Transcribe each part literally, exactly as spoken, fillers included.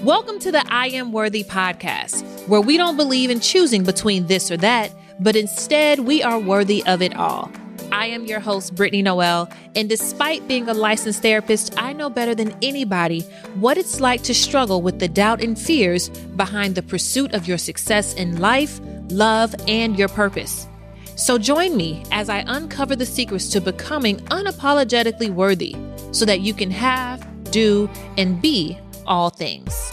Welcome to the I Am Worthy podcast, where we don't believe in choosing between this or that, but instead we are worthy of it all. I am your host, Brittany Noel, and despite being a licensed therapist, I know better than anybody what it's like to struggle with the doubt and fears behind the pursuit of your success in life, love, and your purpose. So join me as I uncover the secrets to becoming unapologetically worthy so that you can have, do, and be all things.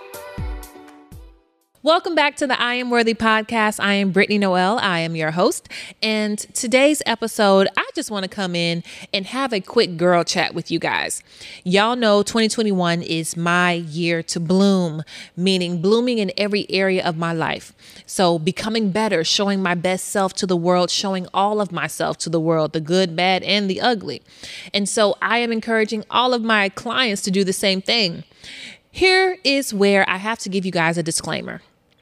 Welcome back to the I Am Worthy podcast. I am Brittany Noel. I am your host. And today's episode, I just want to come in and have a quick girl chat with you guys. Y'all know twenty twenty-one is my year to bloom, meaning blooming in every area of my life. So becoming better, showing my best self to the world, showing all of myself to the world, the good, bad, and the ugly. And so I am encouraging all of my clients to do the same thing. Here is where I have to give you guys a disclaimer.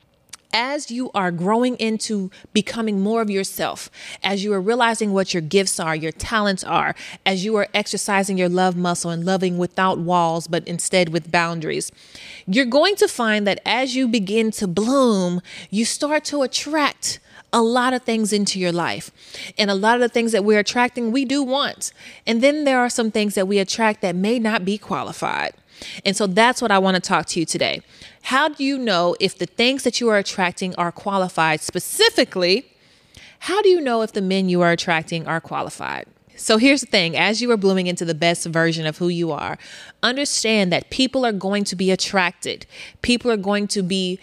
As you are growing into becoming more of yourself, as you are realizing what your gifts are, your talents are, as you are exercising your love muscle and loving without walls, but instead with boundaries, you're going to find that as you begin to bloom, you start to attract a lot of things into your life. And a lot of the things that we're attracting, we do want. And then there are some things that we attract that may not be qualified. And so that's what I want to talk to you today. How do you know if the things that you are attracting are qualified? Specifically, how do you know if the men you are attracting are qualified? So here's the thing. As you are blooming into the best version of who you are, understand that people are going to be attracted. People are going to be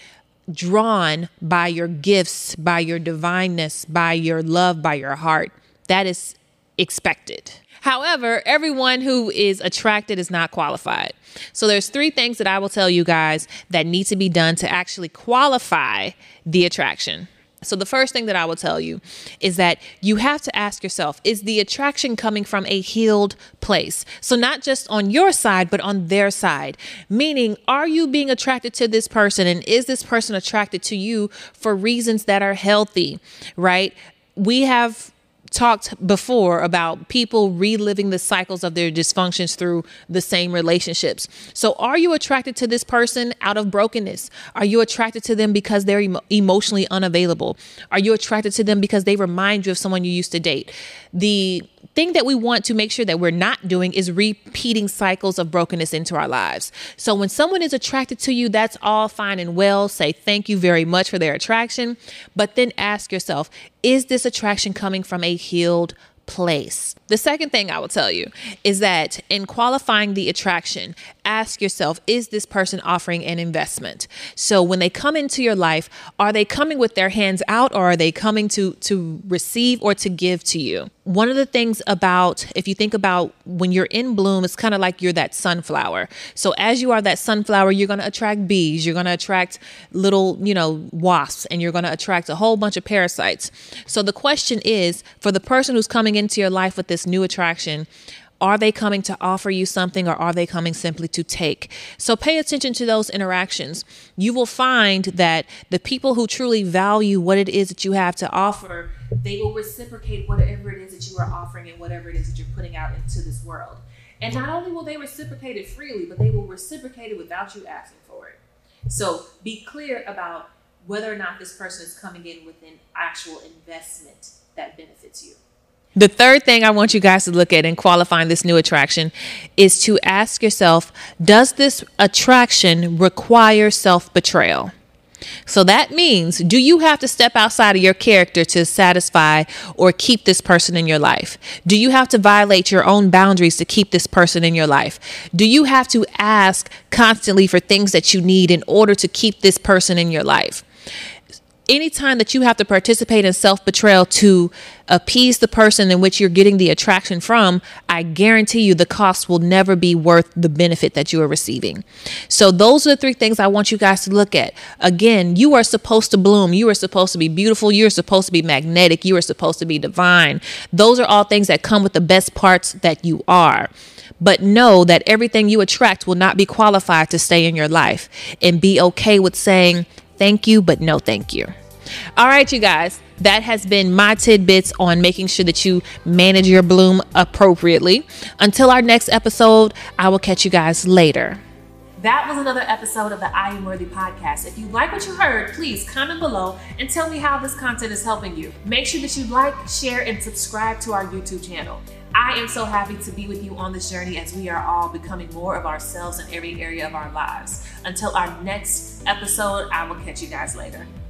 drawn by your gifts, by your divineness, by your love, by your heart. That is expected. However, everyone who is attracted is not qualified. So there's three things that I will tell you guys that need to be done to actually qualify the attraction. So the first thing that I will tell you is that you have to ask yourself, is the attraction coming from a healed place? So not just on your side, but on their side. Meaning, are you being attracted to this person? And is this person attracted to you for reasons that are healthy, right? We have talked before about people reliving the cycles of their dysfunctions through the same relationships. So are you attracted to this person out of brokenness? Are you attracted to them because they're emo- emotionally unavailable? Are you attracted to them because they remind you of someone you used to date? The thing that we want to make sure that we're not doing is repeating cycles of brokenness into our lives. So when someone is attracted to you, that's all fine and well. Say thank you very much for their attraction. But then ask yourself, is this attraction coming from a healed place? The second thing I will tell you is that in qualifying the attraction, ask yourself, is this person offering an investment? So when they come into your life, are they coming with their hands out, or are they coming to, to receive or to give to you? One of the things about, if you think about when you're in bloom, it's kind of like you're that sunflower. So as you are that sunflower, you're going to attract bees, you're going to attract little, you know, wasps, and you're going to attract a whole bunch of parasites. So the question is, for the person who's coming into your life with this new attraction, are they coming to offer you something, or are they coming simply to take? So pay attention to those interactions. You will find that the people who truly value what it is that you have to offer, they will reciprocate whatever it is that you are offering and whatever it is that you're putting out into this world. And not only will they reciprocate it freely, but they will reciprocate it without you asking for it. So be clear about whether or not this person is coming in with an actual investment that benefits you. The third thing I want you guys to look at in qualifying this new attraction is to ask yourself, does this attraction require self-betrayal? So that means, do you have to step outside of your character to satisfy or keep this person in your life? Do you have to violate your own boundaries to keep this person in your life? Do you have to ask constantly for things that you need in order to keep this person in your life? Anytime that you have to participate in self-betrayal to appease the person in which you're getting the attraction from, I guarantee you the cost will never be worth the benefit that you are receiving. So those are the three things I want you guys to look at. Again, you are supposed to bloom. You are supposed to be beautiful. You're supposed to be magnetic. You are supposed to be divine. Those are all things that come with the best parts that you are. But know that everything you attract will not be qualified to stay in your life, and be okay with saying thank you, but no thank you. All right, you guys, that has been my tidbits on making sure that you manage your bloom appropriately. Until our next episode, I will catch you guys later. that was another episode of the I Am Worthy podcast. If you like what you heard, please comment below and tell me how this content is helping you. Make sure that you like, share, and subscribe to our YouTube channel. I am so happy to be with you on this journey as we are all becoming more of ourselves in every area of our lives. Until our next episode, I will catch you guys later.